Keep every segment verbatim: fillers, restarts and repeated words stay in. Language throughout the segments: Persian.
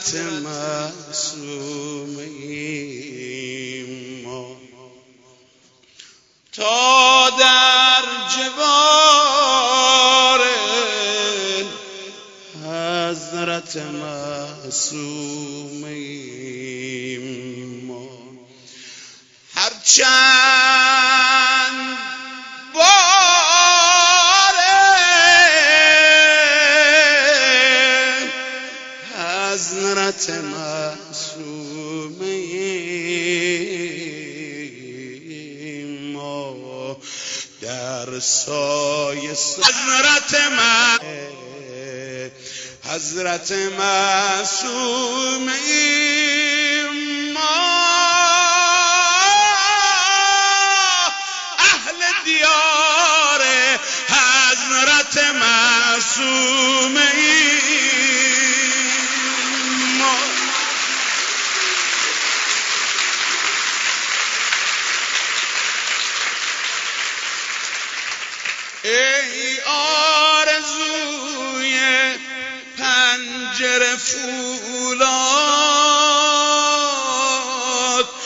حضرت معصوم ما تا در جوار حضرت معصوم ما هرچند بار حضرت معصوم ما در سایه حضرت معصوم حضرت معصوم ما اهل دیار حضرت معصوم ما ای آرزوی پنجره فولاد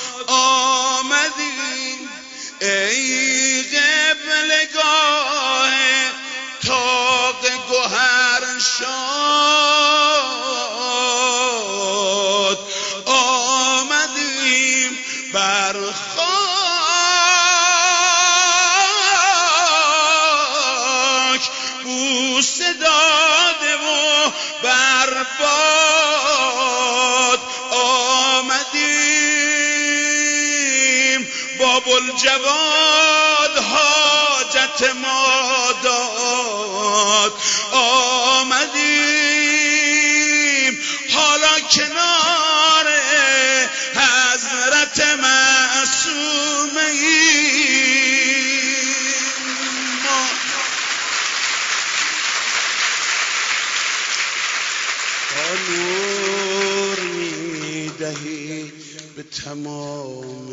آمدی ای قبلگاه طاق گوهر شاد آمدیم بر خاک بوسه داده و بر باد آمدیم باب الجواد حاجت ما داد آمدیم حالا کنار حضرت معصوم ما نور میدهی به تمام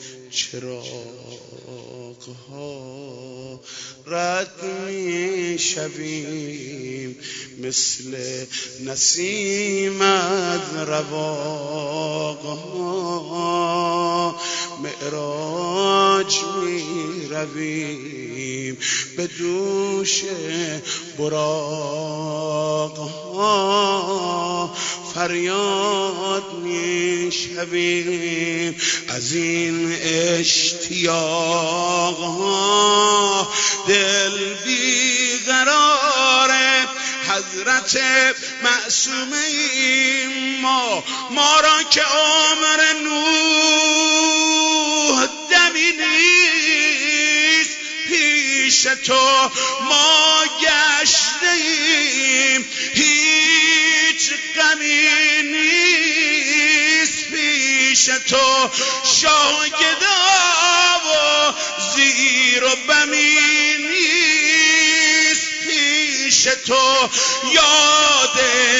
چراغ‌ها رد میشویم مثل نسیم از رواق‌ها معراج میرویم به دوش براق‌ها فریاد میشویم از این اشتیاق ها دل بیقرار حضرت معصوم ما ما را که عمر نوح دمی نیست پیش تو ما گشته ایم هیچ غمی نیست پیش تو شاگدا و زیر و بمی نیست پیش تو یاد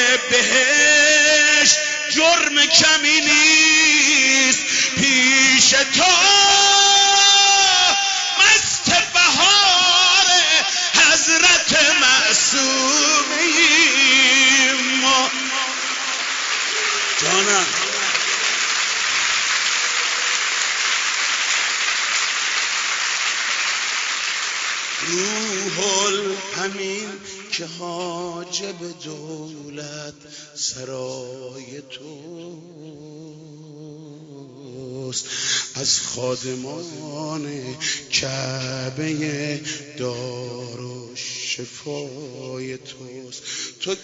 بهشت جرم کمی نیست پیش تو مست بهار حضرت معصوم ما جانم روح الامین که حاجب دولت سرای توست از خادمان کعبه دار و شفای توست تو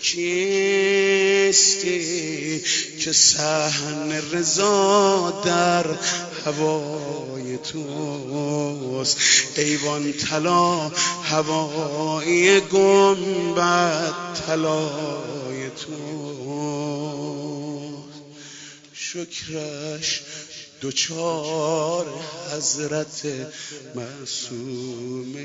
کیستی که صحن رضا در هوای توست ایوان طلا هوای گنبد طلای توست شکرش دوچار حضرت معصوم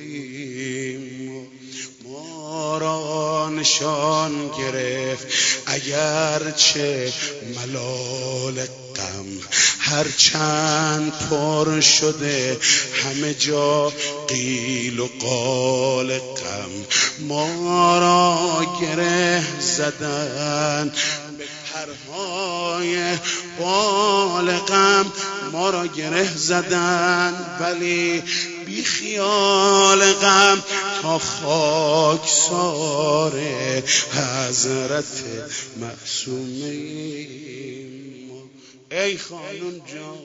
ما را نشان گرفت اگرچه ملال غم هرچند پر شده همه جا قیل و قال غم ما را گره زدن به پرهای بالغم ما را گره زدن، ولی بی خیال غم تا خاکسار حضرت معصومه ما. ای خانم جان،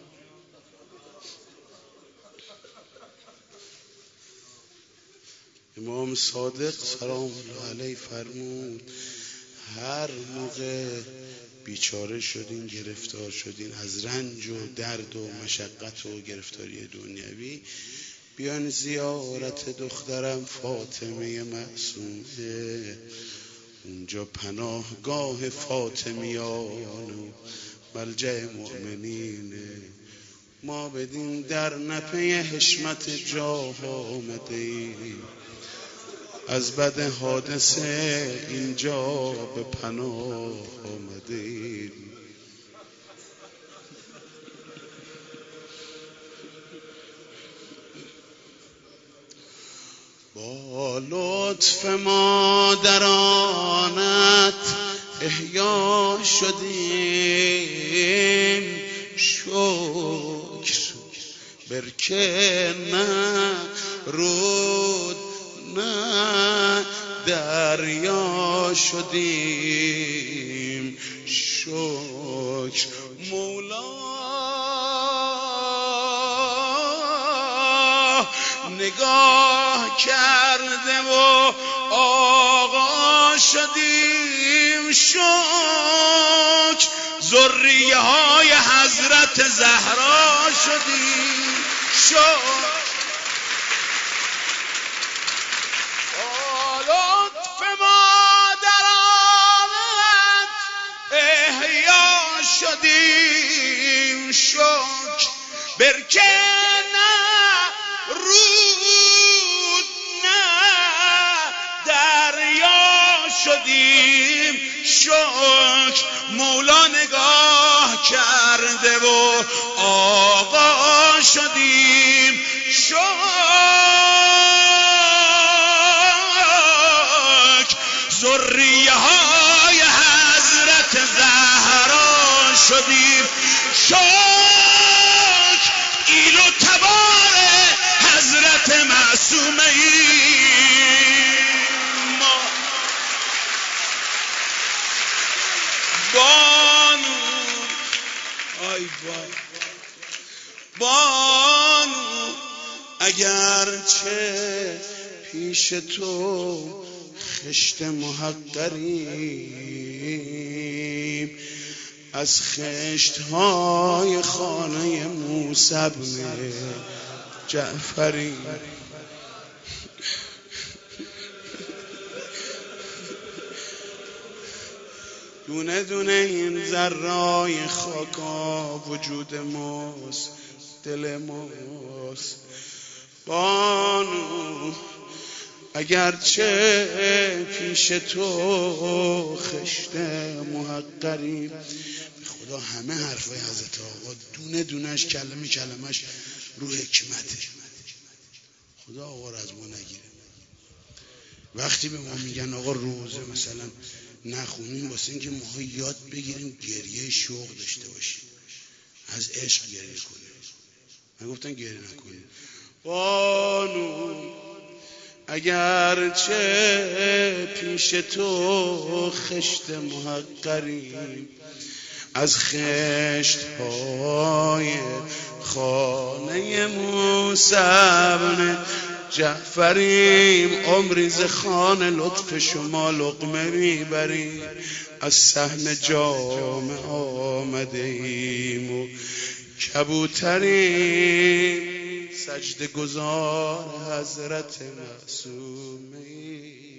امام صادق سلام الله علیه فرمود هر موقع بیچاره شدین، گرفتار شدین از رنج و درد و مشقت و گرفتاری دنیوی، بیان زیارت دخترم فاطمه معصومه، اونجا پناهگاه فاطمیان و ملجأ مؤمنینه. ما بدین در نپی حشمت جاه آمده ایم، از بد حادثه اینجا به پناه آمده ایم. با لطف مادرانت احیا شدیم، شکر برکه نه رود نه دریا شدیم، شکر مولا نگاه کرده و آقا شدیم، شکر ذریه های حضرت زهرا شدیم، شکر با لطف مادرانت احیا شدیم، شکر برکه نه رود نه دریا شدیم، شکر مولا نگاه کرده و آقا شدیم، شکر ذریه های حضرت زهرا شدیم، شکر ایل و تبار حضرت معصومه ما. بانو آی بانو بانو اگرچه پیش تو خشت محقریم، از خشت های خانه موسی بن جعفری، دونه دونه این ذرای خاکا وجود ماست، دل ماست. بانو اگرچه پیش تو خشت محقریم، خدا همه حرفای حضرت آقا دونه دونش کلمه کلمش رو حکمته. خدا آقا رو از ما نگیره. وقتی به ما میگن آقا روزه مثلا نخونیم، واسه اینکه ما یاد بگیریم گریه شوق داشته باشیم، از عشق گریه کنیم. نگفتن گریه نکنیم. بانو اگرچه پیش تو خشت محقریم، از خشت های خانه موسی بن جعفریم، عمری ز خوان لطف شما لقمه میبریم، از صحن جام آمده ایم و کبوتریم، سجده گزار حضرت معصومه.